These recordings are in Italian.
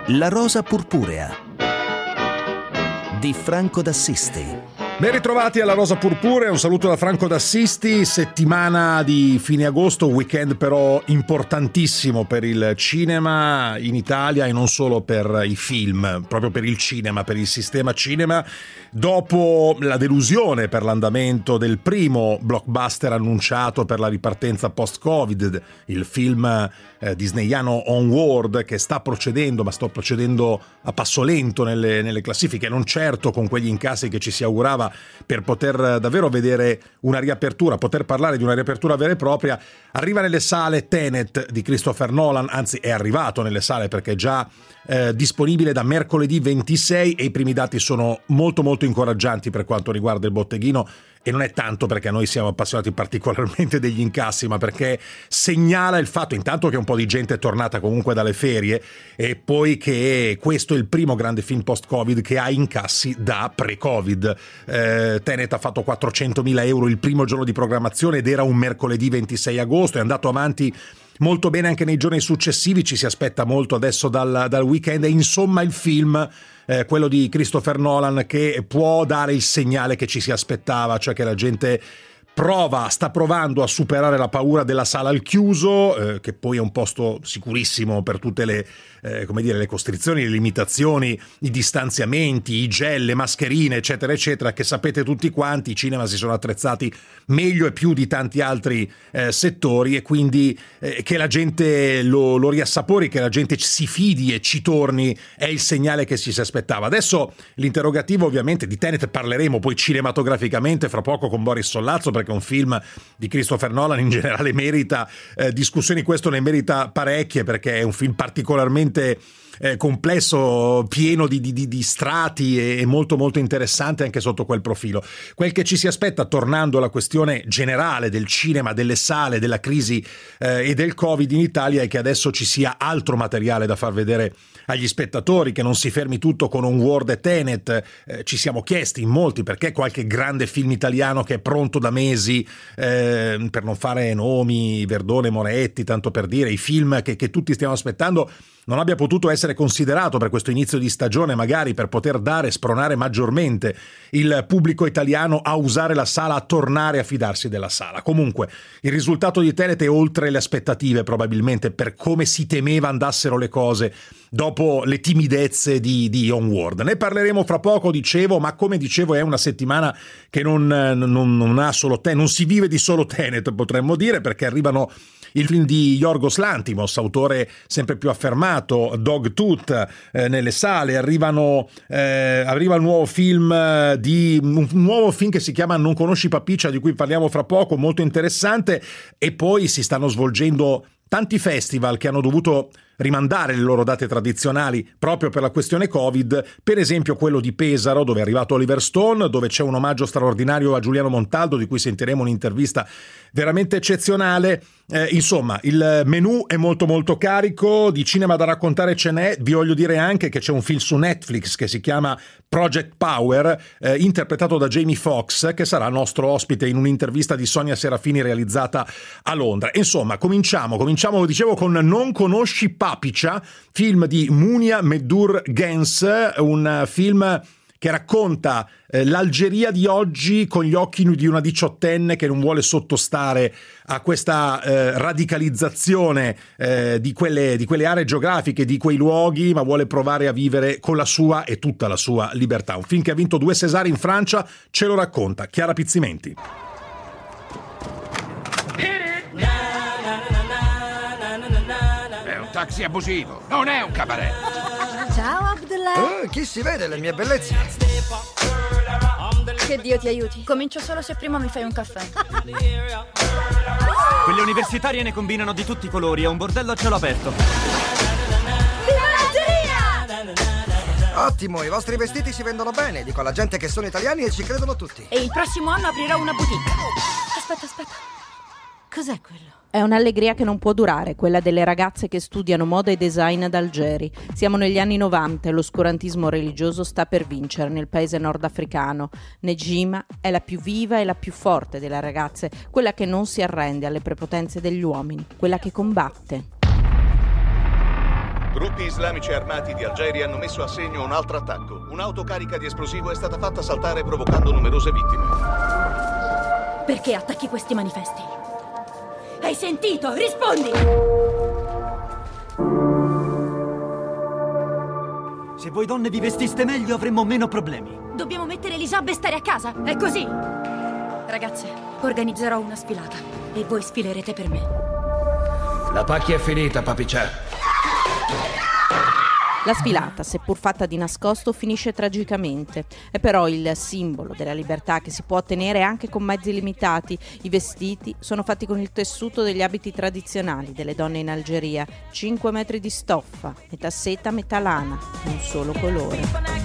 La rosa purpurea di Franco d'Assisti. Ben ritrovati alla Rosa Purpurea, un saluto da Franco d'Assisti. Settimana di fine agosto, weekend però importantissimo per il cinema in Italia e non solo per i film, proprio per il cinema, per il sistema cinema. Dopo la delusione per l'andamento del primo blockbuster annunciato per la ripartenza post-Covid, il film disneyano Onward, che sta procedendo a passo lento nelle classifiche, non certo con quegli incassi che ci si augurava per poter davvero vedere una riapertura, poter parlare di una riapertura vera e propria. Arriva nelle sale Tenet di Christopher Nolan, anzi è arrivato nelle sale perché è già disponibile da mercoledì 26 e i primi dati sono molto molto incoraggianti per quanto riguarda il botteghino, e non è tanto perché noi siamo appassionati particolarmente degli incassi, ma perché segnala il fatto intanto che un po' di gente è tornata comunque dalle ferie e poi che questo è il primo grande film post-Covid che ha incassi da pre-Covid. Tenet ha fatto 400.000 euro il primo giorno di programmazione ed era un mercoledì 26 agosto, è andato avanti molto bene anche nei giorni successivi, ci si aspetta molto adesso dal weekend e insomma il film, quello di Christopher Nolan, che può dare il segnale che ci si aspettava, cioè che la gente sta provando a superare la paura della sala al chiuso, che poi è un posto sicurissimo per tutte le costrizioni, le limitazioni, i distanziamenti, i gel, le mascherine, eccetera, eccetera, che sapete tutti quanti, i cinema si sono attrezzati meglio e più di tanti altri settori, e quindi che la gente lo riassapori, che la gente si fidi e ci torni, è il segnale che si aspettava. Adesso l'interrogativo, ovviamente, di Tenet parleremo poi cinematograficamente fra poco con Boris Sollazzo, perché un film di Christopher Nolan in generale merita discussioni, questo ne merita parecchie perché è un film particolarmente complesso, pieno di strati e molto molto interessante anche sotto quel profilo. Quel che ci si aspetta, tornando alla questione generale del cinema, delle sale, della crisi e del Covid in Italia, è che adesso ci sia altro materiale da far vedere agli spettatori, che non si fermi tutto con Onward e Tenet. Ci siamo chiesti in molti perché qualche grande film italiano che è pronto da mesi, per non fare nomi, Verdone, Moretti, tanto per dire, i film che tutti stiamo aspettando, non abbia potuto essere considerato per questo inizio di stagione, magari per poter spronare maggiormente il pubblico italiano a usare la sala, a tornare a fidarsi della sala. Comunque, il risultato di Tenet è oltre le aspettative, probabilmente, per come si temeva andassero le cose dopo le timidezze di Onward. Ne parleremo fra poco, dicevo, ma come dicevo è una settimana che non ha solo non si vive di solo Tenet, potremmo dire, perché arrivano il film di Yorgos Lanthimos, autore sempre più affermato, Dogtooth, nelle sale. Arriva il nuovo film un nuovo film che si chiama Non conosci Papiccia, di cui parliamo fra poco, molto interessante. E poi si stanno svolgendo tanti festival che hanno dovuto rimandare le loro date tradizionali proprio per la questione Covid, per esempio quello di Pesaro, dove è arrivato Oliver Stone, dove c'è un omaggio straordinario a Giuliano Montaldo, di cui sentiremo un'intervista veramente eccezionale. Insomma, il menù è molto molto carico, di cinema da raccontare ce n'è. Vi voglio dire anche che c'è un film su Netflix che si chiama Project Power, interpretato da Jamie Foxx, che sarà nostro ospite in un'intervista di Sonia Serafini realizzata a Londra. Insomma, cominciamo, dicevo, con Non conosci Papiccia, film di Munia Meddur Gens, un film che racconta l'Algeria di oggi con gli occhi di una diciottenne che non vuole sottostare a questa radicalizzazione di quelle aree geografiche, di quei luoghi, ma vuole provare a vivere con la sua e tutta la sua libertà. Un film che ha vinto 2 César in Francia, ce lo racconta Chiara Pizzimenti. È un taxi abusivo, non è un cabaret. Ciao Abdullah. Chi si vede le mie bellezze? Che Dio ti aiuti. Comincio solo se prima mi fai un caffè. Quelle universitarie ne combinano di tutti i colori, è un bordello a cielo aperto. Viva l'Algeria! Ottimo, i vostri vestiti si vendono bene. Dico alla gente che sono italiani e ci credono tutti. E il prossimo anno aprirò una boutique. Aspetta. Cos'è quello? È un'allegria che non può durare, quella delle ragazze che studiano moda e design ad Algeri. Siamo negli anni 90 e l'oscurantismo religioso sta per vincere nel paese nordafricano. Nejima è la più viva e la più forte delle ragazze, quella che non si arrende alle prepotenze degli uomini, quella che combatte. Gruppi islamici armati di Algeri hanno messo a segno un altro attacco. Un'auto carica di esplosivo è stata fatta saltare provocando numerose vittime. Perché attacchi questi manifesti? Hai sentito? Rispondi! Se voi donne vi vestiste meglio avremmo meno problemi. Dobbiamo mettere Elisabeth e stare a casa, è così! Ragazze, organizzerò una sfilata e voi sfilerete per me. La pacchia è finita, papiccia. La sfilata, seppur fatta di nascosto, finisce tragicamente. È però il simbolo della libertà che si può ottenere anche con mezzi limitati. I vestiti sono fatti con il tessuto degli abiti tradizionali delle donne in Algeria. 5 metri di stoffa, metà seta, metà lana, un solo colore.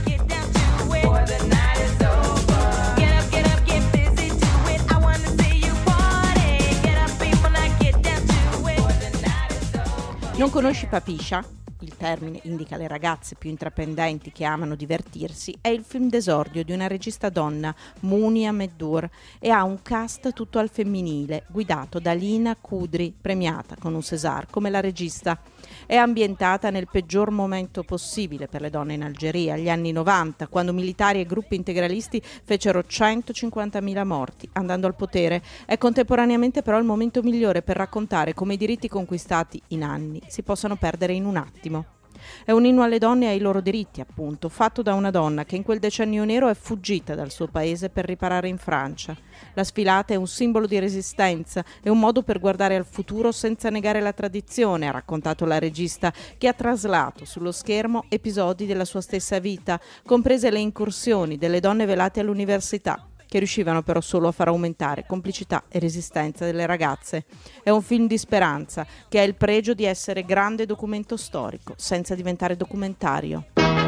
Non conosci Papisha? Il termine indica le ragazze più intraprendenti che amano divertirsi. È il film d'esordio di una regista donna, Munia Meddour, e ha un cast tutto al femminile, guidato da Lina Kudri, premiata con un César come la regista. È ambientata nel peggior momento possibile per le donne in Algeria, gli anni 90, quando militari e gruppi integralisti fecero 150.000 morti andando al potere. È contemporaneamente però il momento migliore per raccontare come i diritti conquistati in anni si possano perdere in un attimo. È un inno alle donne e ai loro diritti, appunto, fatto da una donna che in quel decennio nero è fuggita dal suo paese per riparare in Francia. La sfilata è un simbolo di resistenza, è un modo per guardare al futuro senza negare la tradizione, ha raccontato la regista, che ha traslato sullo schermo episodi della sua stessa vita, comprese le incursioni delle donne velate all'università, che riuscivano però solo a far aumentare complicità e resistenza delle ragazze. È un film di speranza che ha il pregio di essere grande documento storico, senza diventare documentario.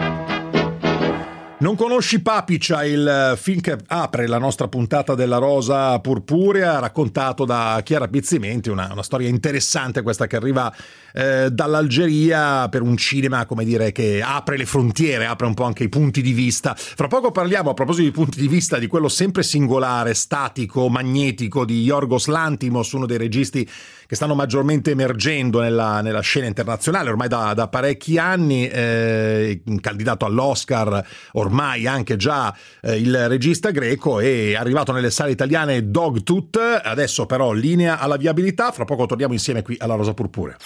Non conosci Papisha, il film che apre la nostra puntata della Rosa Purpurea, raccontato da Chiara Pizzimenti, una storia interessante questa che arriva dall'Algeria per un cinema, come dire, che apre le frontiere, apre un po' anche i punti di vista. Fra poco parliamo, a proposito di punti di vista, di quello sempre singolare, statico, magnetico di Yorgos Lanthimos, uno dei registi che stanno maggiormente emergendo nella scena internazionale ormai da parecchi anni, candidato all'Oscar ormai anche già il regista greco, è arrivato nelle sale italiane Dogtooth, adesso però linea alla viabilità. Fra poco torniamo insieme qui alla Rosa Purpurea.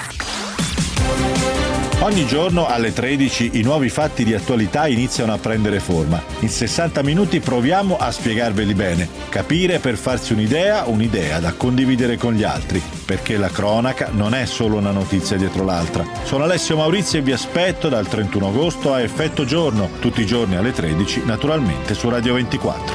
Ogni giorno alle 13 i nuovi fatti di attualità iniziano a prendere forma. In 60 minuti proviamo a spiegarveli bene, capire per farsi un'idea da condividere con gli altri, perché la cronaca non è solo una notizia dietro l'altra. Sono Alessio Maurizio e vi aspetto dal 31 agosto a Effetto Giorno, tutti i giorni alle 13, naturalmente su Radio 24.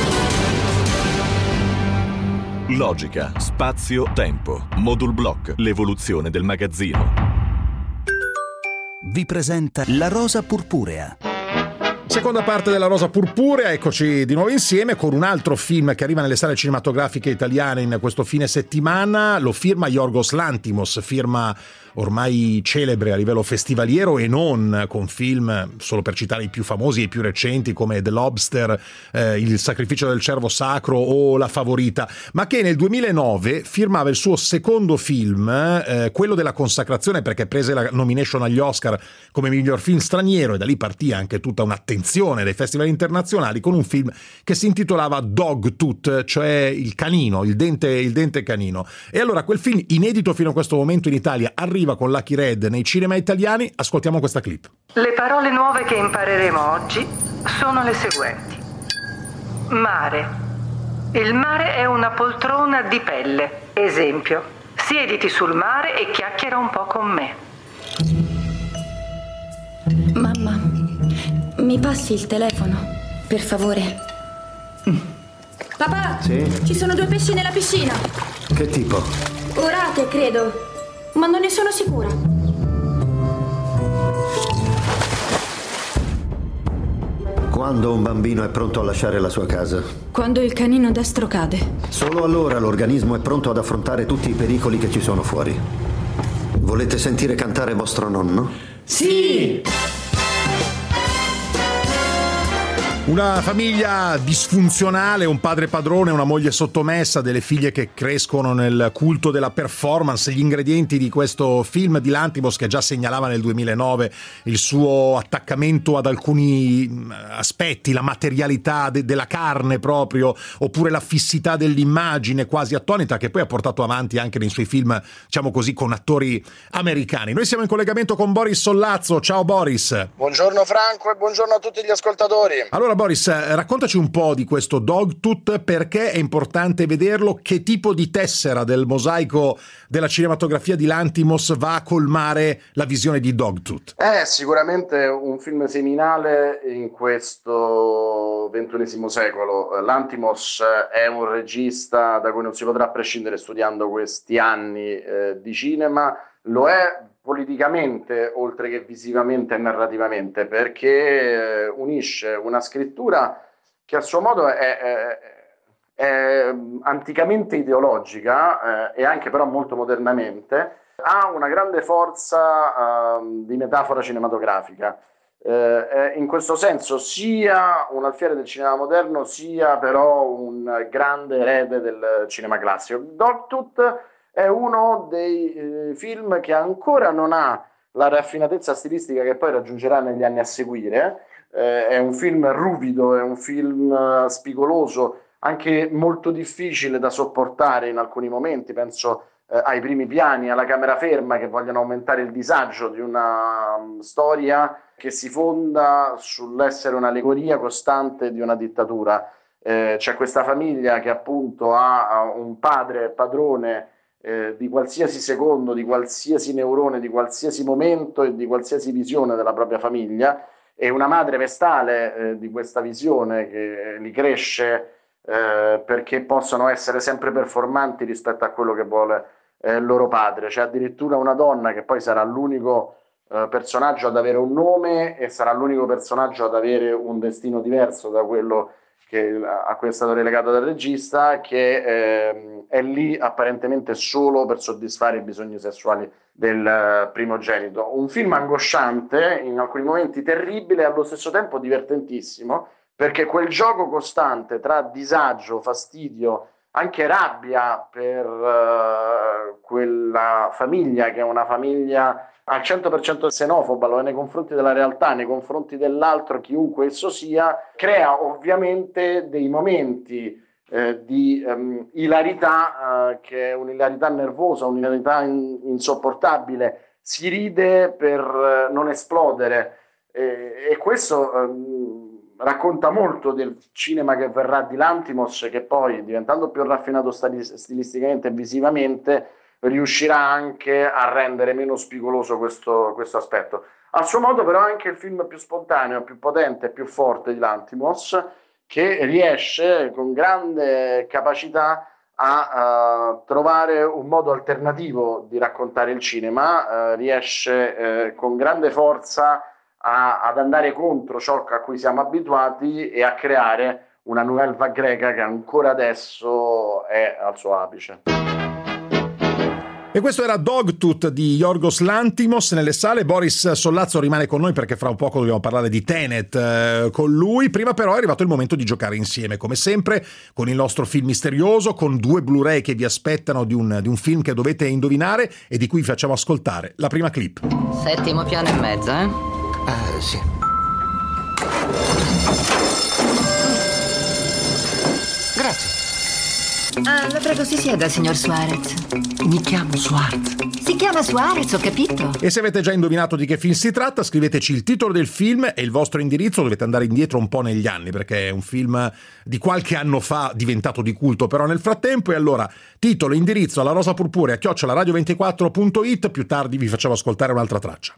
Logica, spazio, tempo. Modul Block, l'evoluzione del magazzino. Vi presenta La Rosa Purpurea. Seconda parte della Rosa Purpurea, eccoci di nuovo insieme con un altro film che arriva nelle sale cinematografiche italiane in questo fine settimana. Lo firma Yorgos Lanthimos, firma ormai celebre a livello festivaliero e non, con film, solo per citare i più famosi e i più recenti come The Lobster, Il sacrificio del cervo sacro o La favorita, ma che nel 2009 firmava il suo secondo film, quello della consacrazione, perché prese la nomination agli Oscar come miglior film straniero, e da lì partì anche tutta un'attenzione dai festival internazionali con un film che si intitolava Dogtooth, cioè il canino, il dente canino. E allora quel film, inedito fino a questo momento in Italia, arriva con Lucky Red nei cinema italiani. Ascoltiamo questa clip. Le parole nuove che impareremo oggi sono le seguenti. Mare. Il mare è una poltrona di pelle. Esempio, siediti sul mare e chiacchiera un po' con me. Mamma, mi passi il telefono, per favore? Papà, sì? Ci sono 2 pesci nella piscina. Che tipo? Orate, credo. Ma non ne sono sicura. Quando un bambino è pronto a lasciare la sua casa? Quando il canino destro cade. Solo allora l'organismo è pronto ad affrontare tutti i pericoli che ci sono fuori. Volete sentire cantare vostro nonno? Sì! Una famiglia disfunzionale, un padre padrone, una moglie sottomessa, delle figlie che crescono nel culto della performance, gli ingredienti di questo film di Lanthimos, che già segnalava nel 2009 il suo attaccamento ad alcuni aspetti, la materialità della carne proprio, oppure la fissità dell'immagine quasi attonita, che poi ha portato avanti anche nei suoi film, diciamo così, con attori americani. Noi siamo in collegamento con Boris Sollazzo. Ciao Boris. Buongiorno Franco e buongiorno a tutti gli ascoltatori. Allora Boris, raccontaci un po' di questo Dogtooth, perché è importante vederlo, che tipo di tessera del mosaico della cinematografia di Lanthimos va a colmare la visione di Dogtooth? È sicuramente un film seminale in questo XXI secolo. Lanthimos è un regista da cui non si potrà prescindere studiando questi anni di cinema. Lo è politicamente, oltre che visivamente e narrativamente, perché unisce una scrittura che a suo modo è anticamente ideologica e anche però molto modernamente, ha una grande forza di metafora cinematografica. In questo senso sia un alfiere del cinema moderno, sia però un grande erede del cinema classico. Dogtooth è uno dei film che ancora non ha la raffinatezza stilistica che poi raggiungerà negli anni a seguire. È un film ruvido, è un film spigoloso, anche molto difficile da sopportare in alcuni momenti. Penso ai primi piani, alla camera ferma, che vogliono aumentare il disagio di una storia che si fonda sull'essere un'allegoria costante di una dittatura. C'è questa famiglia che appunto ha un padre padrone di qualsiasi secondo, di qualsiasi neurone, di qualsiasi momento e di qualsiasi visione della propria famiglia, e una madre vestale di questa visione che li cresce perché possono essere sempre performanti rispetto a quello che vuole il loro padre. C'è addirittura una donna che poi sarà l'unico personaggio ad avere un nome e sarà l'unico personaggio ad avere un destino diverso da quello a cui è stato relegato dal regista, che è lì apparentemente solo per soddisfare i bisogni sessuali del primogenito. Un film angosciante, in alcuni momenti terribile e allo stesso tempo divertentissimo, perché quel gioco costante tra disagio, fastidio, anche rabbia per quella famiglia, che è una famiglia al 100% xenofoba, lo è nei confronti della realtà, nei confronti dell'altro, chiunque esso sia, crea ovviamente dei momenti di ilarità, che è un'ilarità nervosa, un'ilarità insopportabile. Si ride per non esplodere, e questo racconta molto del cinema che verrà di Lanthimos, che poi, diventando più raffinato stilisticamente e visivamente, riuscirà anche a rendere meno spigoloso questo aspetto. A suo modo però è anche il film più spontaneo, più potente, più forte di Lanthimos, che riesce con grande capacità a trovare un modo alternativo di raccontare il cinema, riesce con grande forza ad andare contro ciò a cui siamo abituati e a creare una nouvelle vague greca che ancora adesso è al suo apice. E questo era Dogtooth di Yorgos Lanthimos nelle sale. Boris Sollazzo rimane con noi perché fra un poco dobbiamo parlare di Tenet con lui. Prima però è arrivato il momento di giocare insieme, come sempre, con il nostro film misterioso, con 2 Blu-ray che vi aspettano di un film che dovete indovinare e di cui vi facciamo ascoltare la prima clip. 7° piano e mezzo, eh? Sì. Grazie. La prego, si sieda, signor Suarez. Mi chiamo Suarez. Si chiama Suarez, ho capito. E se avete già indovinato di che film si tratta, scriveteci il titolo del film e il vostro indirizzo. Dovete andare indietro un po' negli anni, perché è un film di qualche anno fa diventato di culto però nel frattempo. E allora, titolo, indirizzo alla rosapurpurea@radio24.it. Più tardi vi facciamo ascoltare un'altra traccia.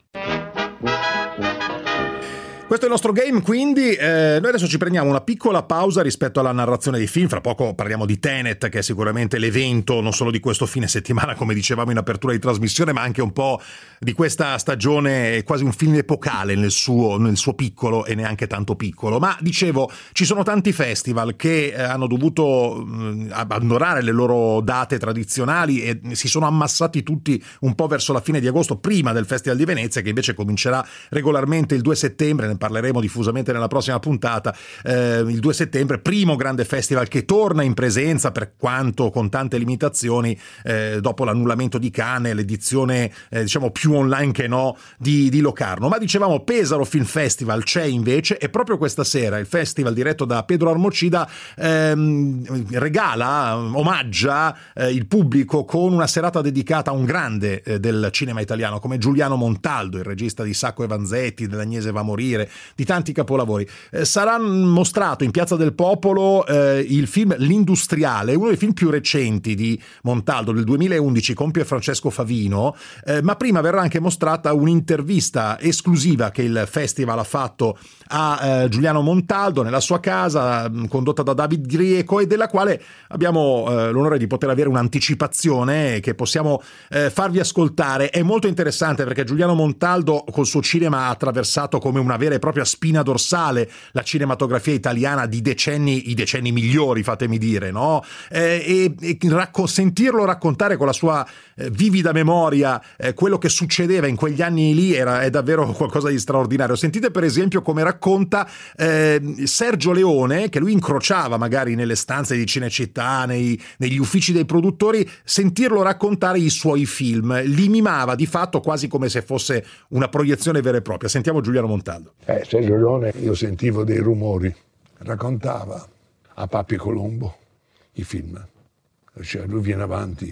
Questo è il nostro game, quindi noi adesso ci prendiamo una piccola pausa rispetto alla narrazione dei film. Fra poco parliamo di Tenet, che è sicuramente l'evento non solo di questo fine settimana, come dicevamo in apertura di trasmissione, ma anche un po' di questa stagione, quasi un film epocale nel suo piccolo e neanche tanto piccolo. Ma dicevo, ci sono tanti festival che hanno dovuto abbandonare le loro date tradizionali e si sono ammassati tutti un po' verso la fine di agosto, prima del Festival di Venezia, che invece comincerà regolarmente il 2 settembre. Ne parleremo diffusamente nella prossima puntata, il 2 settembre, primo grande festival che torna in presenza, per quanto con tante limitazioni, dopo l'annullamento di Cannes, l'edizione diciamo più online che no di Locarno. Ma dicevamo, Pesaro Film Festival c'è invece, e proprio questa sera il festival diretto da Pedro Armocida omaggia il pubblico con una serata dedicata a un grande del cinema italiano come Giuliano Montaldo, il regista di Sacco e Vanzetti, dell'Agnese va a morire, di tanti capolavori. Sarà mostrato in Piazza del Popolo il film L'Industriale, uno dei film più recenti di Montaldo, del 2011, con Pierfrancesco Favino, ma prima verrà anche mostrata un'intervista esclusiva che il festival ha fatto a Giuliano Montaldo nella sua casa, condotta da David Grieco, e della quale abbiamo l'onore di poter avere un'anticipazione che possiamo farvi ascoltare. È molto interessante perché Giuliano Montaldo col suo cinema ha attraversato come una vera e propria spina dorsale la cinematografia italiana di decenni, i decenni migliori, fatemi dire, no? E sentirlo raccontare con la sua vivida memoria quello che succedeva in quegli anni lì è davvero qualcosa di straordinario. Sentite per esempio come racconta Sergio Leone, che lui incrociava magari nelle stanze di Cinecittà, negli uffici dei produttori, sentirlo raccontare i suoi film, li mimava di fatto quasi come se fosse una proiezione vera e propria. Sentiamo Giuliano Montaldo. Sergio Leone, io sentivo dei rumori, raccontava a Papi Colombo i film, cioè lui viene avanti,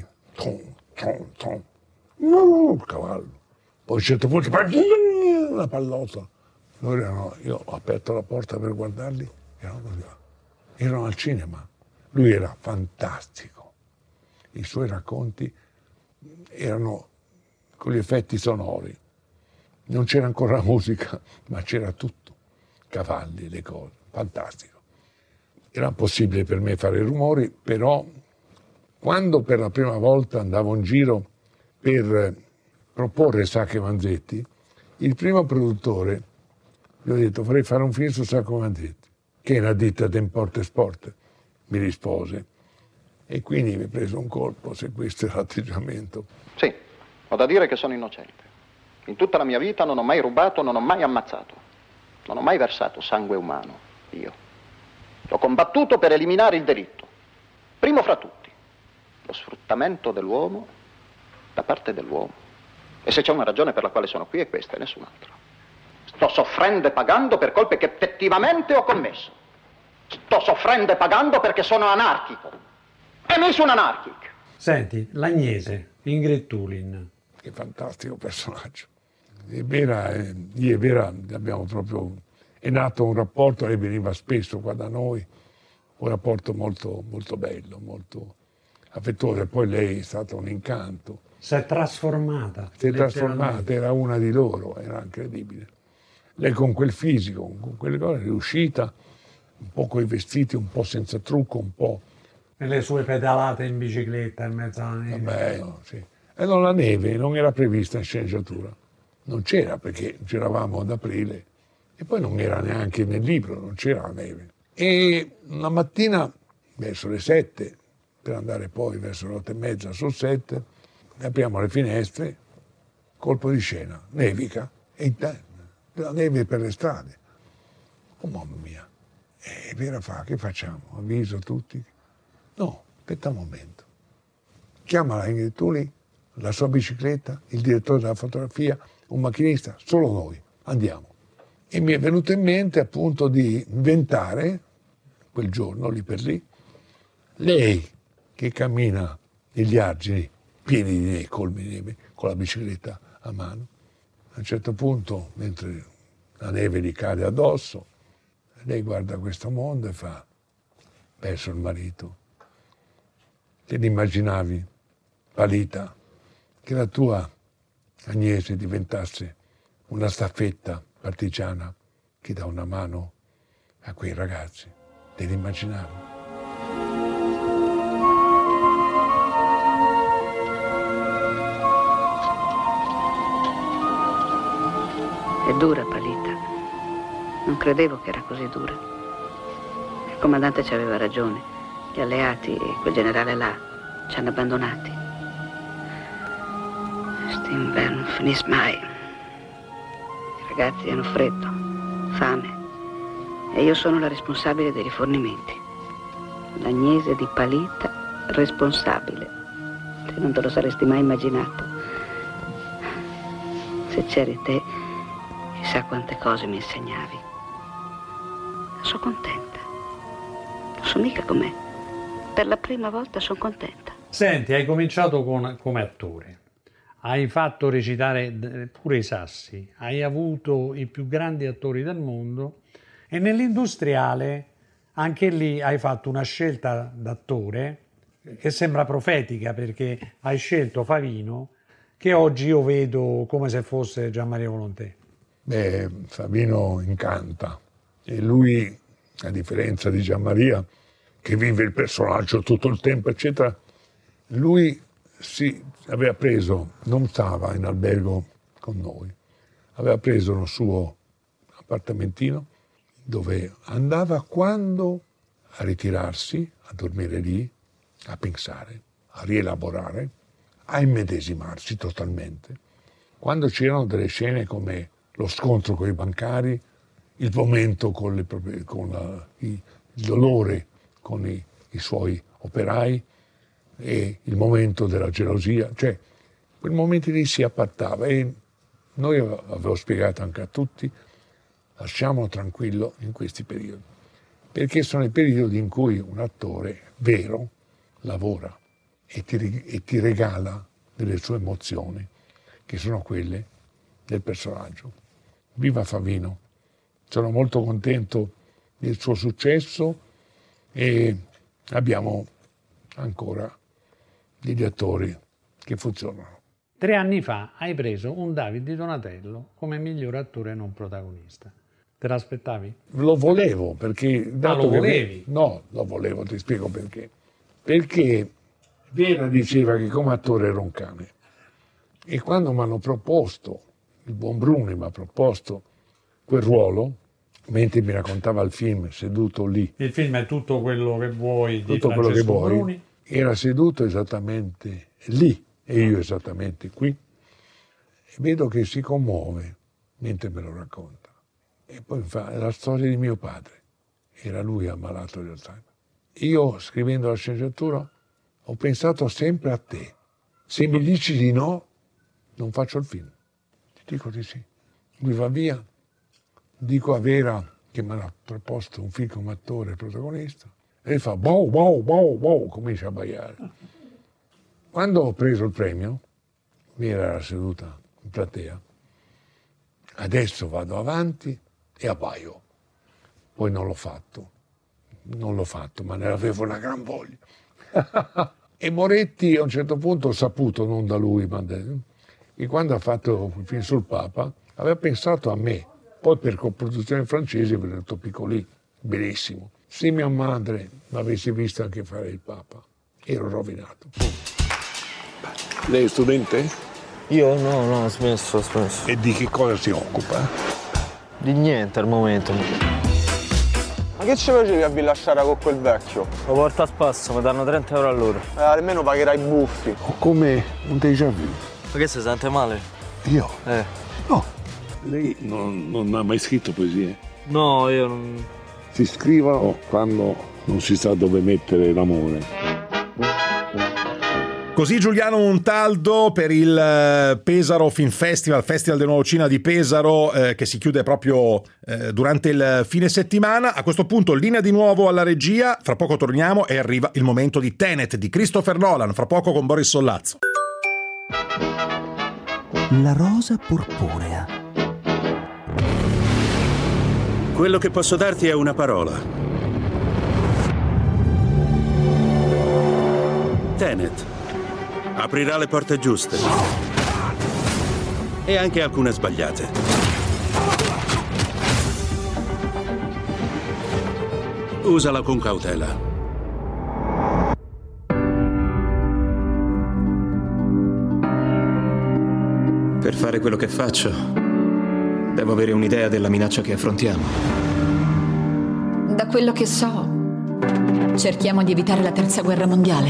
un cavallo, poi a un certo punto una pallotta, io ho aperto la porta per guardarli, erano al cinema, lui era fantastico, i suoi racconti erano con gli effetti sonori, non c'era ancora la musica, ma c'era tutto, cavalli, le cose, fantastico. Era possibile per me fare rumori, però quando per la prima volta andavo in giro per proporre Sacco e Vanzetti, il primo produttore gli ho detto: vorrei fare un film su Sacco e Vanzetti, che è una ditta d'import e sport, mi rispose, e quindi mi è preso un colpo se questo è l'atteggiamento. Sì, ho da dire che sono innocente. In tutta la mia vita non ho mai rubato, non ho mai ammazzato, non ho mai versato sangue umano, io. Ho combattuto per eliminare il delitto, primo fra tutti, lo sfruttamento dell'uomo da parte dell'uomo. E se c'è una ragione per la quale sono qui è questa e nessun'altra. Sto soffrendo e pagando per colpe che effettivamente ho commesso. Sto soffrendo e pagando perché sono anarchico. E mi sono anarchico. Senti, l'Agnese, Ingrid Tulin. Che fantastico personaggio. È vera, abbiamo proprio... È nato un rapporto, lei veniva spesso qua da noi, un rapporto molto, molto bello, molto affettuoso, e poi lei è stata un incanto. Si è trasformata. Era una di loro, era incredibile. Lei con quel fisico, con quelle cose, è riuscita, un po' coi vestiti, un po' senza trucco, un po'... E le sue pedalate in bicicletta in mezzo alla neve. Vabbè, no, sì. E non, la neve non era prevista in sceneggiatura, non c'era perché c'eravamo ad aprile. E poi non era neanche nel libro, non c'era la neve. E una mattina, verso le 7, per andare poi verso le 8:30 sul 7, apriamo le finestre, colpo di scena, nevica, e la neve per le strade. Oh mamma mia, è vera che facciamo? Avviso tutti? No, aspetta un momento. Chiama la Ingrid Tulin, la sua bicicletta, il direttore della fotografia, un macchinista, solo noi, andiamo. E mi è venuto in mente appunto di inventare, quel giorno, lì per lì, lei che cammina negli argini pieni di neve, colmi di neve, con la bicicletta a mano. A un certo punto, mentre la neve gli cade addosso, lei guarda questo mondo e fa: perso il marito. Te l'immaginavi, Palita, che la tua Agnese diventasse una staffetta partigiana che dà una mano a quei ragazzi? Te l'immaginavi? È dura, Palita. Non credevo che era così dura. Il comandante ci aveva ragione. Gli alleati e quel generale là ci hanno abbandonati. St'inverno non finì mai. I ragazzi hanno freddo. fame. E io sono la responsabile dei rifornimenti. L'Agnese di Palita, responsabile. Se non te lo saresti mai immaginato. Se c'eri te, chissà quante cose mi insegnavi. Sono contenta. Non so mica com'è. Per la prima volta sono contenta. Senti, hai cominciato come attore. Hai fatto recitare pure i Sassi. Hai avuto i più grandi attori del mondo. E nell'industriale, anche lì hai fatto una scelta d'attore che sembra profetica, perché hai scelto Favino, che oggi io vedo come se fosse Gianmaria Volontè. Beh, Favino incanta. E lui, a differenza di Gianmaria, che vive il personaggio tutto il tempo, eccetera, lui aveva preso, non stava in albergo con noi, aveva preso un suo appartamentino dove andava quando a ritirarsi, a dormire lì, a pensare, a rielaborare, a immedesimarsi totalmente. Quando c'erano delle scene come lo scontro con i bancari, il momento con il dolore con i suoi operai e il momento della gelosia, cioè quel momento lì si appartava e noi avevo spiegato anche a tutti, lasciamolo tranquillo in questi periodi, perché sono i periodi in cui un attore vero lavora e ti regala delle sue emozioni, che sono quelle del personaggio. Viva Favino! Sono molto contento del suo successo e abbiamo ancora degli attori che funzionano. 3 anni fa hai preso un David di Donatello come miglior attore non protagonista. Te l'aspettavi? Lo volevo, perché... lo volevi? No, lo volevo, ti spiego perché. Perché Vera diceva che come attore ero un cane. E quando mi hanno proposto, il buon Bruni mi ha proposto quel ruolo, mentre mi raccontava il film seduto lì. Il film è Tutto quello che vuoi di Tutto quello che Francesco vuoi. Bruni. Era seduto esattamente lì e io esattamente qui. E vedo che si commuove mentre me lo racconta. E poi fa la storia di mio padre. Era lui ammalato di Alzheimer. Io, scrivendo la sceneggiatura, ho pensato sempre a te. Se mi dici di no, non faccio il film. Ti dico di sì. Lui va via. Dico a Vera, che mi ha proposto un film come attore protagonista, e lei fa wow, wow, wow, wow, comincia a baiare. Quando ho preso il premio, Vera era seduta in platea, adesso vado avanti e abbaio. Poi non l'ho fatto, ma ne avevo una gran voglia. E Moretti a un certo punto ho saputo, non da lui, ma che quando ha fatto il film sul Papa, aveva pensato a me. Poi per coproduzione francese è venuto Piccoli, benissimo. Se mia madre mi avesse visto anche fare il Papa, ero rovinato. Lei è studente? Io no, ho smesso. E di che cosa si occupa? Di niente al momento. Ma che ci facevi a Villasciara con quel vecchio? Lo porto a spasso, mi danno 30 euro all'ora. Almeno pagherai i buffi. Ho come un déjà vu. Ma che si sente male? Io? No. Lei non ha mai scritto poesie? No, io non... Si scrivono quando non si sa dove mettere l'amore. Così Giuliano Montaldo per il Pesaro Film Festival del Nuovo Cinema di Pesaro, che si chiude proprio durante il fine settimana. A questo punto linea di nuovo alla regia, fra poco torniamo e arriva il momento di Tenet di Christopher Nolan, fra poco con Boris Sollazzo. La rosa purpurea. Quello che posso darti è una parola. Tenet. Aprirà le porte giuste. E anche alcune sbagliate. Usala con cautela. Per fare quello che faccio, devo avere un'idea della minaccia che affrontiamo. Da quello che so, cerchiamo di evitare la terza guerra mondiale.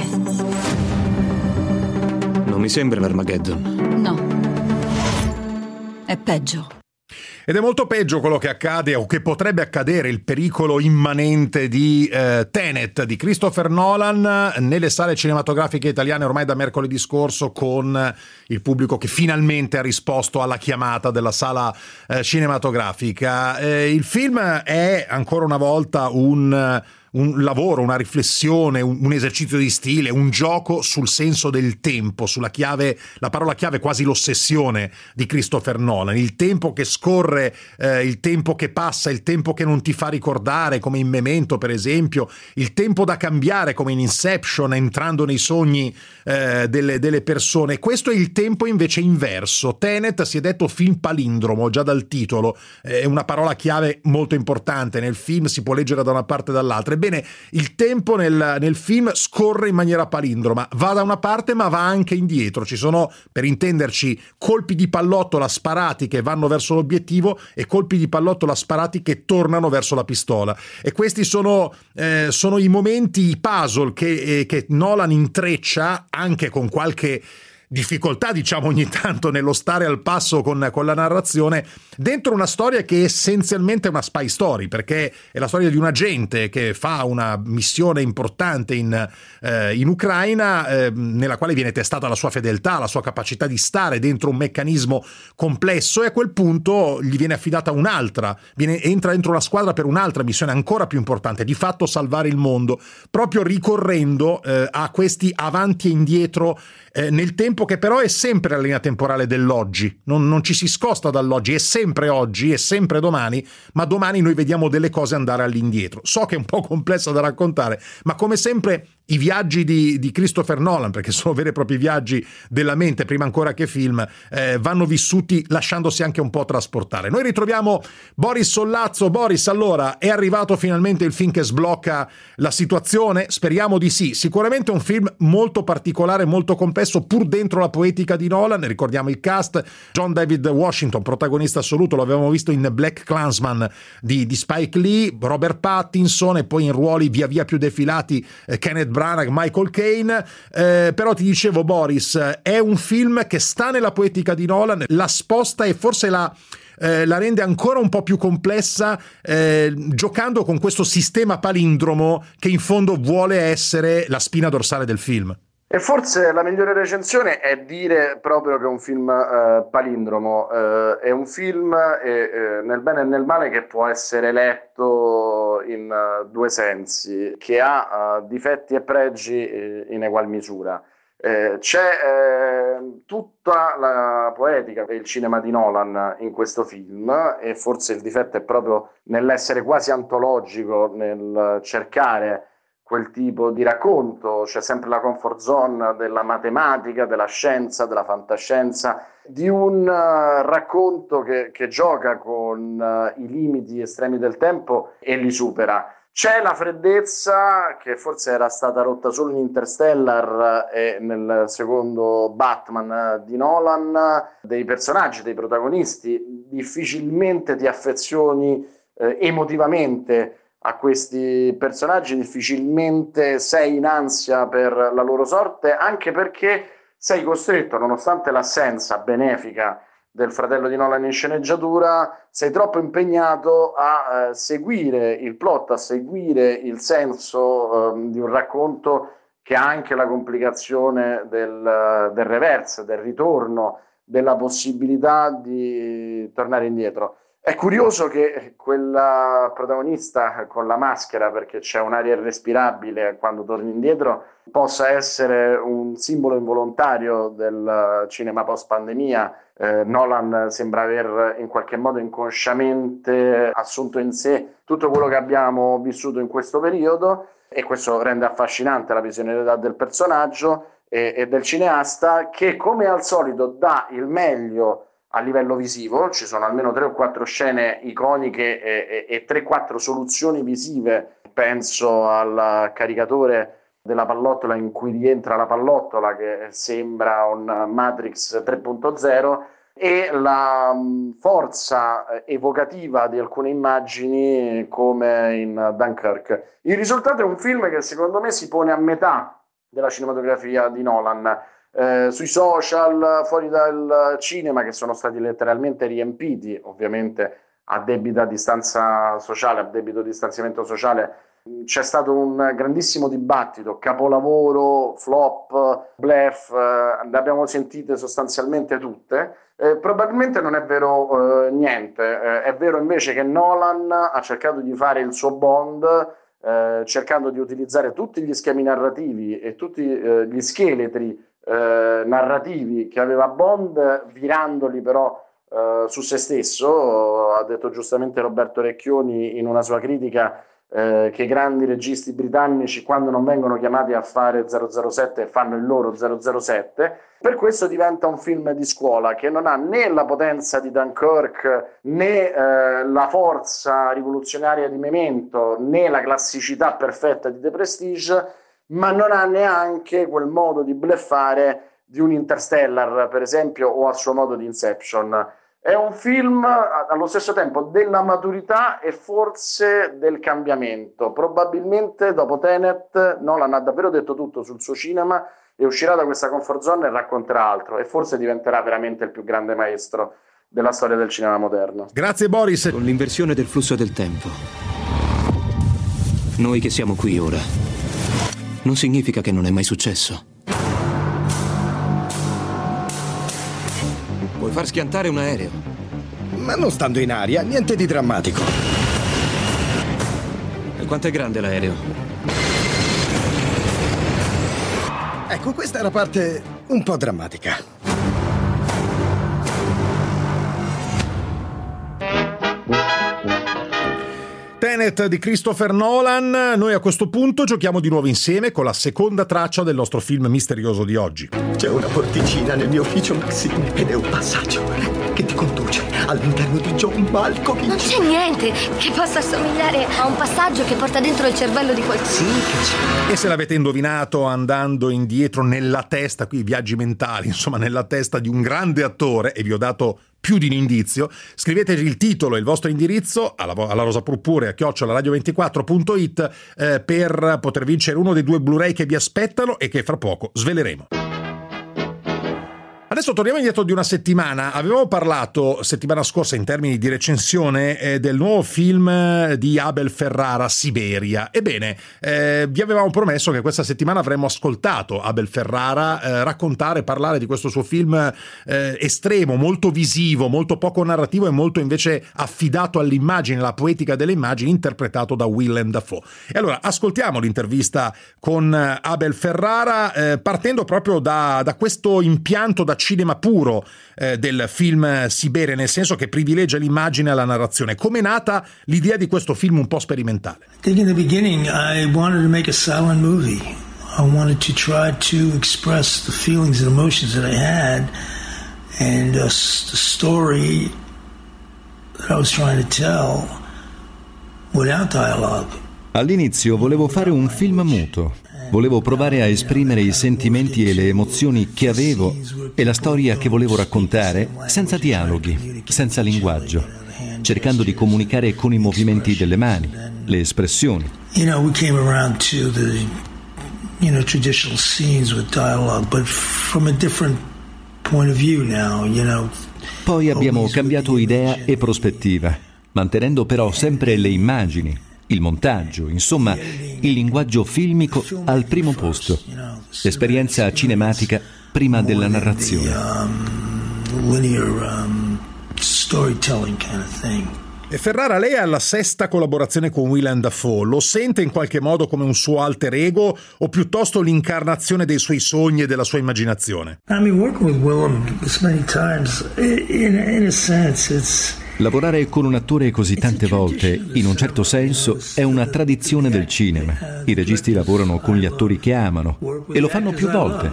Non mi sembra l'Armageddon. No. È peggio. Ed è molto peggio quello che accade o che potrebbe accadere, il pericolo immanente di Tenet di Christopher Nolan nelle sale cinematografiche italiane ormai da mercoledì scorso, con il pubblico che finalmente ha risposto alla chiamata della sala cinematografica. Il film è ancora una volta un lavoro, una riflessione, un esercizio di stile, un gioco sul senso del tempo, sulla chiave, la parola chiave, quasi l'ossessione di Christopher Nolan, il tempo che scorre, il tempo che passa, il tempo che non ti fa ricordare, come in Memento per esempio, il tempo da cambiare come in Inception, entrando nei sogni delle persone. Questo è il tempo invece inverso. Tenet, si è detto film palindromo già dal titolo, è una parola chiave molto importante nel film, si può leggere da una parte e dall'altra. Ebbene, il tempo nel film scorre in maniera palindroma, va da una parte ma va anche indietro. Ci sono, per intenderci, colpi di pallottola sparati che vanno verso l'obiettivo e colpi di pallottola sparati che tornano verso la pistola. E questi sono i momenti, i puzzle che Nolan intreccia, anche con qualche difficoltà, diciamo, ogni tanto nello stare al passo con la narrazione, dentro una storia che essenzialmente è una spy story, perché è la storia di un agente che fa una missione importante in Ucraina, nella quale viene testata la sua fedeltà, la sua capacità di stare dentro un meccanismo complesso, e a quel punto gli viene affidata entra dentro una squadra per un'altra missione ancora più importante, di fatto salvare il mondo, proprio ricorrendo a questi avanti e indietro nel tempo, che però è sempre la linea temporale dell'oggi, non ci si scosta dall'oggi, è sempre oggi, è sempre domani, ma domani noi vediamo delle cose andare all'indietro. So che è un po' complesso da raccontare, ma come sempre i viaggi di Christopher Nolan, perché sono veri e propri viaggi della mente prima ancora che film, vanno vissuti lasciandosi anche un po' trasportare. Noi ritroviamo Boris Sollazzo. Boris, allora, è arrivato finalmente il film che sblocca la situazione? Speriamo di sì. Sicuramente un film molto particolare, molto complesso, pur dentro la poetica di Nolan. Ricordiamo il cast: John David Washington, protagonista assoluto, lo avevamo visto in Black Klansman di Spike Lee, Robert Pattinson, e poi in ruoli via via più defilati Kenneth Branagh, Michael Caine. Però ti dicevo, Boris, è un film che sta nella poetica di Nolan, la sposta e forse la rende ancora un po' più complessa, giocando con questo sistema palindromo che in fondo vuole essere la spina dorsale del film. E forse la migliore recensione è dire proprio che è un film palindromo. È un film nel bene e nel male che può essere letto in due sensi, che ha difetti e pregi in egual misura. C'è tutta la poetica del cinema di Nolan in questo film, e forse il difetto è proprio nell'essere quasi antologico, nel cercare quel tipo di racconto. C'è sempre la comfort zone della matematica, della scienza, della fantascienza, di un racconto che gioca con i limiti estremi del tempo e li supera. C'è la freddezza che forse era stata rotta solo in Interstellar e nel secondo Batman di Nolan, dei personaggi, dei protagonisti. Difficilmente ti affezioni emotivamente a questi personaggi, difficilmente sei in ansia per la loro sorte, anche perché sei costretto, nonostante l'assenza benefica del fratello di Nolan in sceneggiatura, sei troppo impegnato a seguire il plot, a seguire il senso di un racconto che ha anche la complicazione del reverse, del ritorno, della possibilità di tornare indietro. È curioso che quella protagonista con la maschera, perché c'è un'aria irrespirabile quando torni indietro, possa essere un simbolo involontario del cinema post-pandemia. Nolan sembra aver in qualche modo inconsciamente assunto in sé tutto quello che abbiamo vissuto in questo periodo, e questo rende affascinante la visione del personaggio e del cineasta, che come al solito dà il meglio a livello visivo. Ci sono almeno 3 o 4 scene iconiche e 3-4 soluzioni visive. Penso al caricatore della pallottola in cui rientra la pallottola, che sembra un Matrix 3.0, e la forza evocativa di alcune immagini come in Dunkirk. Il risultato è un film che secondo me si pone a metà della cinematografia di Nolan. sui social, fuori dal cinema, che sono stati letteralmente riempiti, ovviamente a debita distanza sociale, a debito distanziamento sociale. C'è stato un grandissimo dibattito, capolavoro, flop, bluff, ne abbiamo sentite sostanzialmente tutte. Probabilmente non è vero niente, è vero invece che Nolan ha cercato di fare il suo Bond, cercando di utilizzare tutti gli schemi narrativi e tutti gli scheletri narrativi che aveva Bond, virandoli però su se stesso. Ha detto giustamente Roberto Recchioni in una sua critica che i grandi registi britannici, quando non vengono chiamati a fare 007, fanno il loro 007. Per questo diventa un film di scuola che non ha né la potenza di Dunkirk, né la forza rivoluzionaria di Memento, né la classicità perfetta di The Prestige, ma non ha neanche quel modo di bluffare di un Interstellar, per esempio, o a suo modo di Inception. È un film allo stesso tempo della maturità e forse del cambiamento. Probabilmente dopo Tenet Nolan ha davvero detto tutto sul suo cinema e uscirà da questa comfort zone e racconterà altro, e forse diventerà veramente il più grande maestro della storia del cinema moderno. Grazie Boris. Con l'inversione del flusso del tempo, noi che siamo qui ora, non significa che non è mai successo. Puoi far schiantare un aereo, ma non stando in aria, niente di drammatico. E quanto è grande l'aereo? Ecco, questa è la parte un po' drammatica. Tenet di Christopher Nolan. Noi a questo punto giochiamo di nuovo insieme con la seconda traccia del nostro film misterioso di oggi. C'è una porticina nel mio ufficio, Maxine, ed è un passaggio che ti conduce all'interno di John Malkovich. Non c'è niente che possa assomigliare a un passaggio che porta dentro il cervello di qualcuno. Sì, che c'è. E se l'avete indovinato, andando indietro nella testa, qui viaggi mentali, insomma nella testa di un grande attore, e vi ho dato più di un indizio, scrivete il titolo e il vostro indirizzo alla rosapurpurea@radio24.it per poter vincere uno dei 2 Blu-ray che vi aspettano e che fra poco sveleremo. Adesso torniamo indietro di una settimana. Avevamo parlato settimana scorsa in termini di recensione del nuovo film di Abel Ferrara, Siberia. Ebbene, vi avevamo promesso che questa settimana avremmo ascoltato Abel Ferrara parlare di questo suo film estremo, molto visivo, molto poco narrativo e molto invece affidato all'immagine, alla poetica delle immagini, interpretato da Willem Dafoe. E allora ascoltiamo l'intervista con Abel Ferrara partendo proprio da questo impianto da cinema puro del film Siberia, nel senso che privilegia l'immagine alla narrazione. Come è nata l'idea di questo film un po' sperimentale? I think in the beginning I wanted to make a silent movie. I wanted to try to express the feelings and emotions that I had and the story that I was trying to tell without dialogue. All'inizio volevo fare un film muto. Volevo provare a esprimere i sentimenti e le emozioni che avevo e la storia che volevo raccontare senza dialoghi, senza linguaggio, cercando di comunicare con i movimenti delle mani, le espressioni. We came around to the traditional scenes with dialogue, but from a different point of view now, Poi abbiamo cambiato idea e prospettiva, mantenendo però sempre le immagini, il montaggio, insomma, il linguaggio filmico al primo posto, l'esperienza cinematica prima della narrazione. E Ferrara, lei è alla 6ª collaborazione con Willem Dafoe. Lo sente in qualche modo come un suo alter ego o piuttosto l'incarnazione dei suoi sogni e della sua immaginazione? I mean, working with Willem this many times, in a sense, it's... Lavorare con un attore così tante volte, in un certo senso, è una tradizione del cinema. I registi lavorano con gli attori che amano e lo fanno più volte.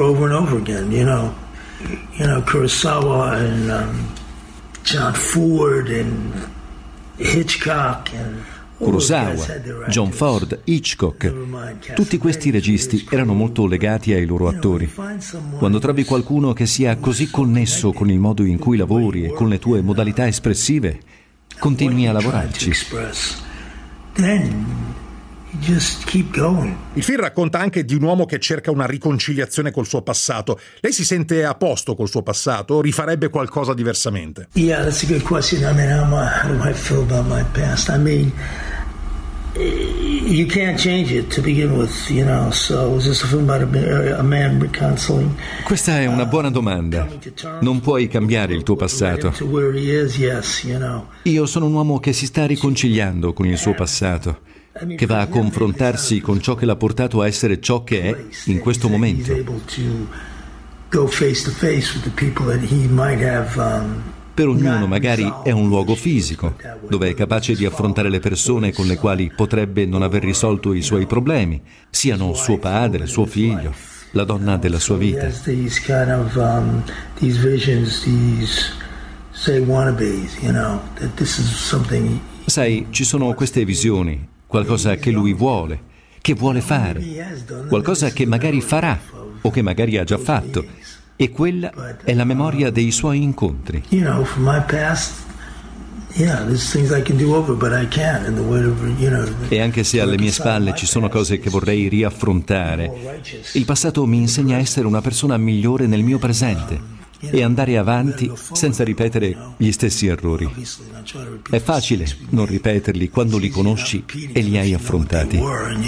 Kurosawa and John Ford and Hitchcock and Kurosawa, John Ford, Hitchcock, tutti questi registi erano molto legati ai loro attori. Quando trovi qualcuno che sia così connesso con il modo in cui lavori e con le tue modalità espressive, continui a lavorarci. you just keep going. Il film racconta anche di un uomo che cerca una riconciliazione col suo passato. Lei si sente a posto col suo passato o rifarebbe qualcosa diversamente? Yeah, that's a good question. I mean, how do I feel about my past? I mean, you can't change it to begin with, you know, so it was just a film about a man reconciling. Questa è una buona domanda. Non puoi cambiare il tuo passato. To where he is, yes, you know. Io sono un uomo che si sta riconciliando con il suo passato, che va a confrontarsi con ciò che l'ha portato a essere ciò che è in questo momento. Per ognuno magari è un luogo fisico, dove è capace di affrontare le persone con le quali potrebbe non aver risolto i suoi problemi, siano suo padre, suo figlio, la donna della sua vita. Sai, ci sono queste visioni, qualcosa che lui vuole, che vuole fare, qualcosa che magari farà o che magari ha già fatto. E quella è la memoria dei suoi incontri. E anche se alle mie spalle ci sono cose che vorrei riaffrontare, il passato mi insegna a essere una persona migliore nel mio presente e andare avanti senza ripetere gli stessi errori. È facile non ripeterli quando li conosci e li hai affrontati.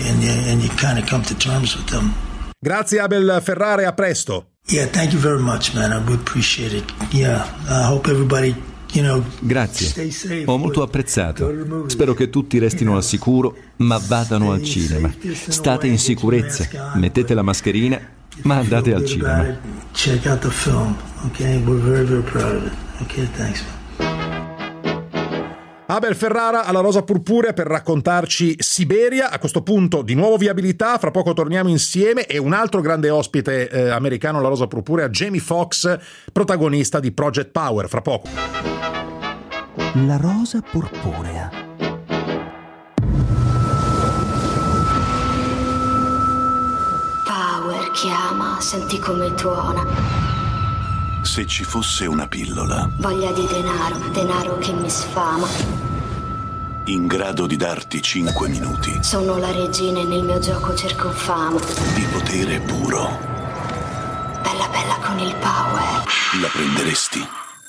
Grazie Abel Ferrara e a presto. Yeah, thank you very much, man. I would appreciate it. Yeah, I hope everybody, you know, grazie, ho molto apprezzato. Spero che tutti restino al sicuro, ma vadano al cinema. State in sicurezza, mettete la mascherina, ma andate al cinema. Check out the film, okay? We're very, very proud of it. Okay, thanks, man. Abel Ferrara alla Rosa Purpurea per raccontarci Siberia. A questo punto di nuovo Viabilità, fra poco torniamo insieme, e un altro grande ospite americano alla Rosa Purpurea, Jamie Foxx, protagonista di Project Power, fra poco. La Rosa Purpurea. Power chiama, senti come tuona. Se ci fosse una pillola. Voglia di denaro che mi sfama. In grado di darti 5 minuti. Sono la regina e nel mio gioco cerco fama. Di potere puro. Bella bella con il power. La prenderesti?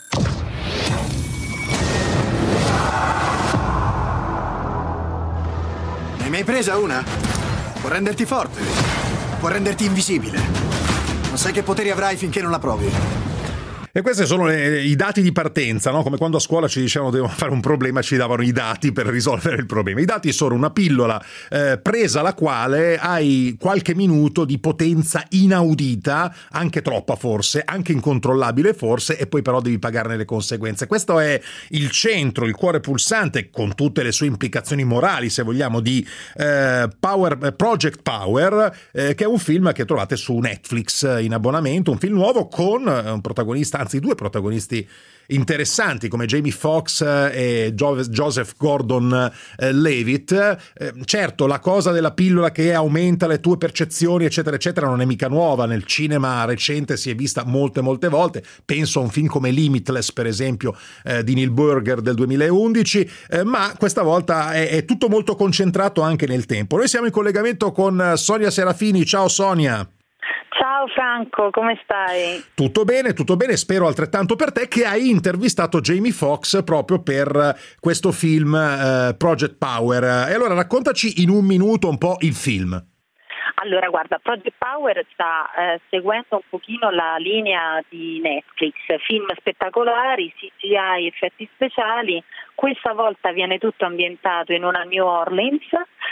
Ne hai mai presa una? Può renderti forte. Può renderti invisibile. Non sai che poteri avrai finché non la provi. E questi sono i dati di partenza, no? Come quando a scuola ci dicevano dobbiamo fare un problema, ci davano i dati per risolvere il problema. I dati sono una pillola presa la quale hai qualche minuto di potenza inaudita, anche troppa forse, anche incontrollabile forse, e poi però devi pagarne le conseguenze. Questo è il centro, il cuore pulsante, con tutte le sue implicazioni morali, se vogliamo, di Project Power, che è un film che trovate su Netflix in abbonamento, un film nuovo con un protagonista, anzi due protagonisti interessanti come Jamie Foxx e Joseph Gordon-Levitt. Certo, la cosa della pillola che aumenta le tue percezioni eccetera eccetera non è mica nuova, nel cinema recente si è vista molte volte. Penso a un film come Limitless, per esempio, di Neil Burger del 2011, ma questa volta è tutto molto concentrato anche nel tempo. Noi siamo in collegamento con Sonia Serafini. Ciao Sonia. Ciao Franco, come stai? Tutto bene, spero altrettanto per te, che hai intervistato Jamie Foxx proprio per questo film Project Power. E allora raccontaci in un minuto un po' il film. Allora guarda, Project Power sta seguendo un pochino la linea di Netflix, film spettacolari, CGI, effetti speciali. Questa volta viene tutto ambientato in una New Orleans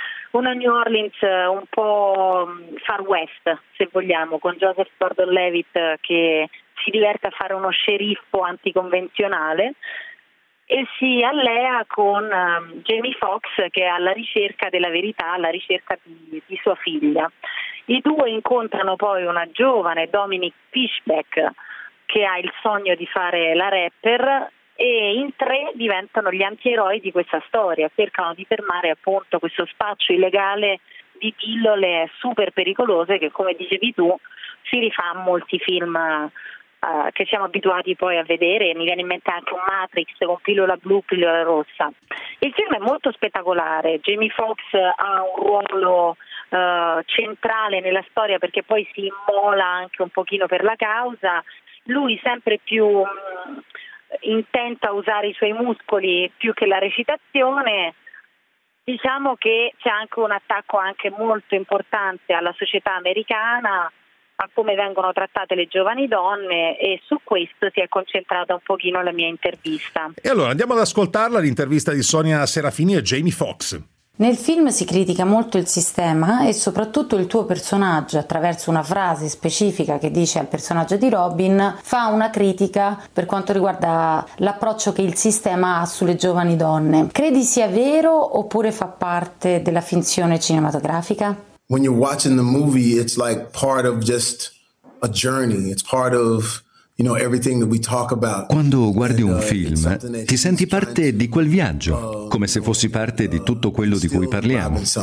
un po' Far West, se vogliamo, con Joseph Gordon-Levitt che si diverte a fare uno sceriffo anticonvenzionale e si allea con Jamie Foxx che è alla ricerca della verità, alla ricerca di sua figlia. I due incontrano poi una giovane Dominic Fishback che ha il sogno di fare la rapper, e in tre diventano gli antieroi di questa storia, cercano di fermare appunto questo spaccio illegale di pillole super pericolose che, come dicevi tu, si rifà a molti film che siamo abituati poi a vedere. Mi viene in mente anche un Matrix con pillola blu, pillola rossa. Il film è molto spettacolare, Jamie Foxx ha un ruolo centrale nella storia perché poi si immola anche un pochino per la causa, lui sempre più intento a usare i suoi muscoli più che la recitazione. Diciamo che c'è anche un attacco anche molto importante alla società americana, a come vengono trattate le giovani donne, e su questo si è concentrata un pochino la mia intervista. E allora andiamo ad ascoltarla, l'intervista di Sonia Serafini e Jamie Foxx. Nel film si critica molto il sistema e soprattutto il tuo personaggio, attraverso una frase specifica che dice al personaggio di Robin, fa una critica per quanto riguarda l'approccio che il sistema ha sulle giovani donne. Credi sia vero oppure fa parte della finzione cinematografica? When you're watching the movie, it's like part of just a journey. It's part of everything that we talk about. Quando guardi un film, ti senti parte di quel viaggio, come se fossi parte di tutto quello di cui parliamo. It's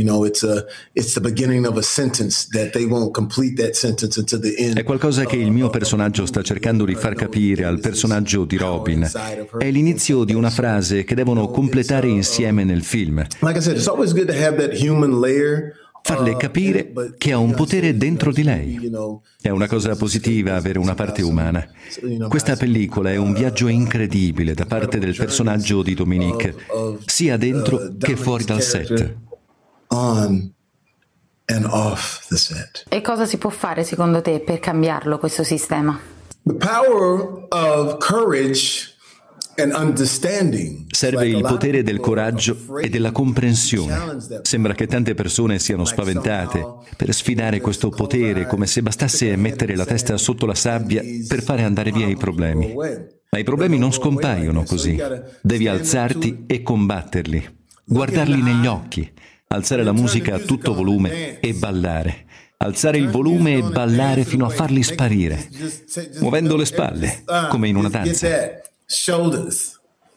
the beginning of a sentence that they won't complete that sentence until the end. È qualcosa che il mio personaggio sta cercando di far capire al personaggio di Robin. È l'inizio di una frase che devono completare insieme nel film. Like I said, it's always good to have that human layer. Farle capire che ha un potere dentro di lei. È una cosa positiva avere una parte umana. Questa pellicola è un viaggio incredibile da parte del personaggio di Dominique, sia dentro che fuori dal set. On and off the set. E cosa si può fare secondo te per cambiarlo questo sistema? The power of courage and understanding. Serve il potere del coraggio e della comprensione. Sembra che tante persone siano spaventate per sfidare questo potere, come se bastasse mettere la testa sotto la sabbia per fare andare via i problemi. Ma i problemi non scompaiono così. Devi alzarti e combatterli, guardarli negli occhi, alzare la musica a tutto volume e ballare. Alzare il volume e ballare fino a farli sparire, muovendo le spalle, come in una danza. Shoulders.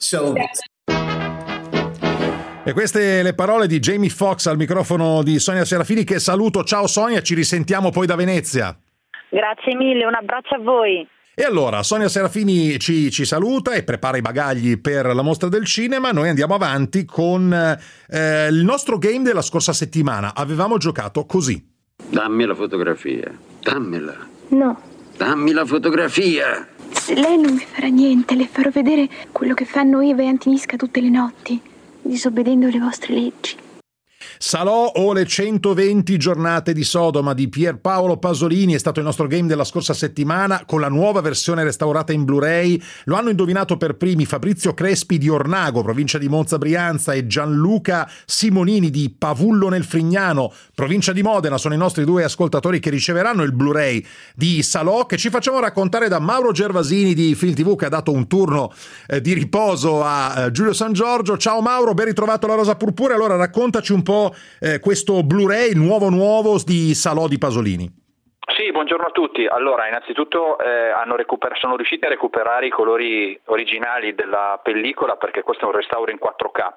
E queste le parole di Jamie Foxx al microfono di Sonia Serafini, che saluto. Ciao Sonia, ci risentiamo poi da Venezia. Grazie mille, un abbraccio a voi. E allora Sonia Serafini ci saluta e prepara i bagagli per la mostra del cinema. Noi andiamo avanti con il nostro game della scorsa settimana. Avevamo giocato così. Dammi la fotografia, dammela. No. Dammi la fotografia. Se lei non mi farà niente, le farò vedere quello che fanno Eva e Antinisca tutte le notti, disobbedendo le vostre leggi. Salò o le 120 giornate di Sodoma di Pierpaolo Pasolini è stato il nostro game della scorsa settimana, con la nuova versione restaurata in Blu-ray. Lo hanno indovinato per primi Fabrizio Crespi di Ornago, provincia di Monza Brianza, e Gianluca Simonini di Pavullo nel Frignano, provincia di Modena. Sono i nostri due ascoltatori che riceveranno il Blu-ray di Salò, che ci facciamo raccontare da Mauro Gervasini di Film TV, che ha dato un turno di riposo a Giulio San Giorgio. Ciao Mauro, ben ritrovato alla Rosa Purpurea. Allora raccontaci un po' questo Blu-ray nuovo di Salò di Pasolini. Sì, buongiorno a tutti. Allora, innanzitutto sono riusciti a recuperare i colori originali della pellicola, perché questo è un restauro in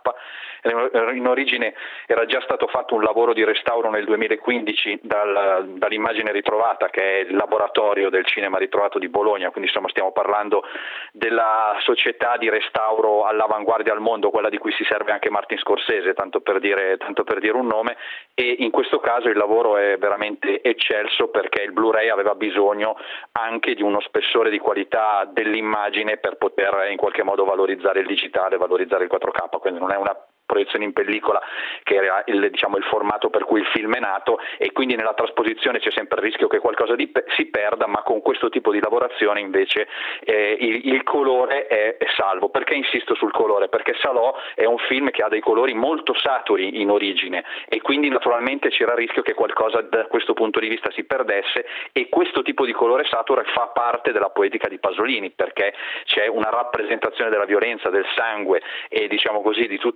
4K. In origine era già stato fatto un lavoro di restauro nel 2015 dall'immagine ritrovata, che è il laboratorio del cinema ritrovato di Bologna, quindi insomma stiamo parlando della società di restauro all'avanguardia al mondo, quella di cui si serve anche Martin Scorsese, tanto per dire un nome, e in questo caso il lavoro è veramente eccelso, perché il Blu-ray aveva bisogno anche di uno spessore di qualità dell'immagine per poter in qualche modo valorizzare il digitale, valorizzare il 4K, quindi non è una proiezione in pellicola che era il formato per cui il film è nato, e quindi nella trasposizione c'è sempre il rischio che qualcosa si perda, ma con questo tipo di lavorazione invece il colore è salvo. Perché insisto sul colore? Perché Salò è un film che ha dei colori molto saturi in origine, e quindi naturalmente c'era il rischio che qualcosa da questo punto di vista si perdesse, e questo tipo di colore saturo fa parte della poetica di Pasolini, perché c'è una rappresentazione della violenza, del sangue e diciamo così di tutto ciò che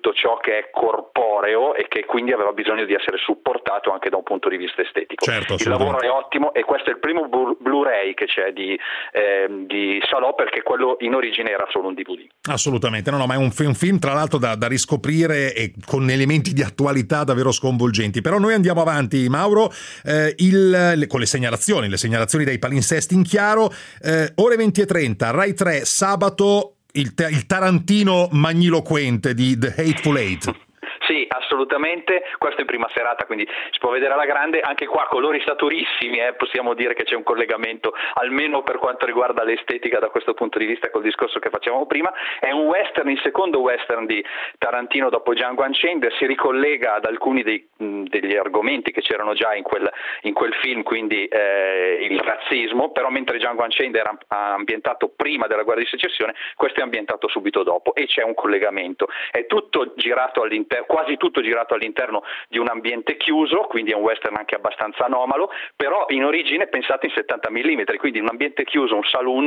che è corporeo e che quindi aveva bisogno di essere supportato anche da un punto di vista estetico. Certo, il lavoro è ottimo e questo è il primo Blu-ray che c'è di Salò, perché quello in origine era solo un DVD. Assolutamente, no, ma è un film tra l'altro da riscoprire e con elementi di attualità davvero sconvolgenti. Però noi andiamo avanti, Mauro, con le segnalazioni dai palinsesti in chiaro. Ore 20:30, Rai 3, sabato, il Tarantino magniloquente di The Hateful Eight. Sì, assolutamente, questo in prima serata, quindi si può vedere alla grande, anche qua colori saturissimi, possiamo dire che c'è un collegamento, almeno per quanto riguarda l'estetica da questo punto di vista col discorso che facevamo prima. È un western, il secondo western di Tarantino dopo Django Unchained, si ricollega ad alcuni degli argomenti che c'erano già in quel film, quindi il razzismo, però mentre Django Unchained era ambientato prima della guerra di secessione, questo è ambientato subito dopo e c'è un collegamento. È tutto girato quasi tutto girato all'interno di un ambiente chiuso, quindi è un western anche abbastanza anomalo, però in origine pensato in 70 mm, quindi un ambiente chiuso, un saloon,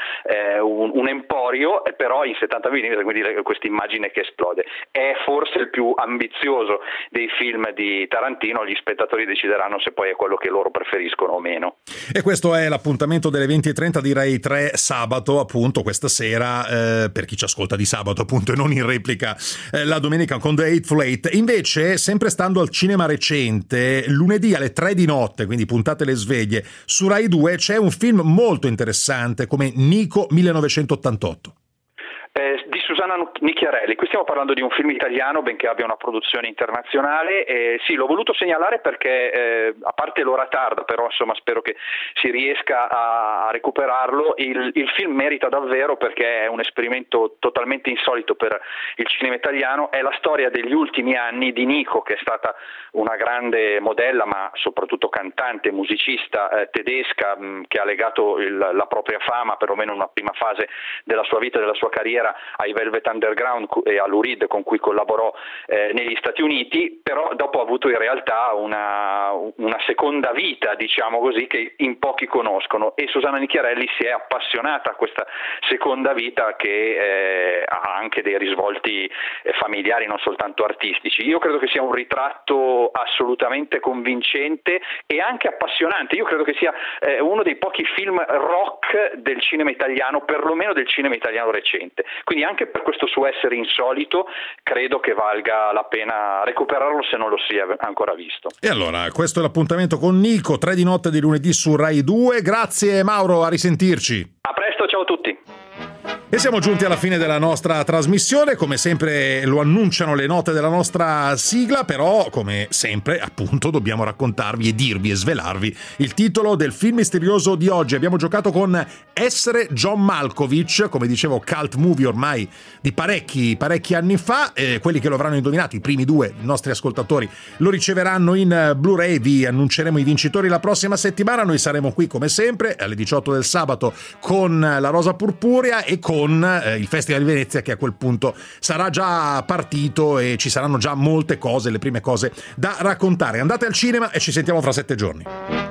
un emporio, però in 70 mm, quindi questa immagine che esplode. È forse il più ambizioso dei film di Tarantino, gli spettatori decideranno se poi è quello che loro preferiscono o meno. E questo è l'appuntamento delle 20:30 di Rai 3 sabato, appunto questa sera, per chi ci ascolta di sabato appunto e non in replica la domenica con The Hateful Eight. Invece, sempre stando al cinema recente, lunedì alle 3 di notte, quindi puntate le sveglie, su Rai 2 c'è un film molto interessante come Nico 1988. Di Susanna Nicchiarelli. Qui stiamo parlando di un film italiano, benché abbia una produzione internazionale. Sì, l'ho voluto segnalare perché, a parte l'ora tarda, però insomma spero che si riesca a recuperarlo. Il film merita davvero, perché è un esperimento totalmente insolito per il cinema italiano. È la storia degli ultimi anni di Nico, che è stata una grande modella, ma soprattutto cantante, musicista tedesca, che ha legato la propria fama, perlomeno in una prima fase della sua vita e della sua carriera, ai Velvet Underground e all'Lou Reed, con cui collaborò negli Stati Uniti, però dopo ha avuto in realtà una seconda vita, diciamo così, che in pochi conoscono, e Susanna Nicchiarelli si è appassionata a questa seconda vita che ha anche dei risvolti familiari, non soltanto artistici. Io credo che sia un ritratto assolutamente convincente e anche appassionante. Io credo che sia uno dei pochi film rock del cinema italiano, perlomeno del cinema italiano recente. Quindi anche per questo suo essere insolito credo che valga la pena recuperarlo se non lo si è ancora visto. E allora, questo è l'appuntamento con Nico, 3 di notte di lunedì su Rai 2. Grazie Mauro, a risentirci. A presto, ciao a tutti. E siamo giunti alla fine della nostra trasmissione, come sempre lo annunciano le note della nostra sigla, però come sempre appunto dobbiamo raccontarvi e dirvi e svelarvi il titolo del film misterioso di oggi. Abbiamo giocato con Essere John Malkovich, come dicevo cult movie ormai di parecchi anni fa, quelli che lo avranno indovinato, i primi due, i nostri ascoltatori, lo riceveranno in Blu-ray, vi annunceremo i vincitori la prossima settimana, noi saremo qui come sempre alle 18 del sabato con La Rosa Purpurea e con il Festival di Venezia, che a quel punto sarà già partito e ci saranno già molte cose, le prime cose da raccontare. Andate al cinema e ci sentiamo fra 7 giorni.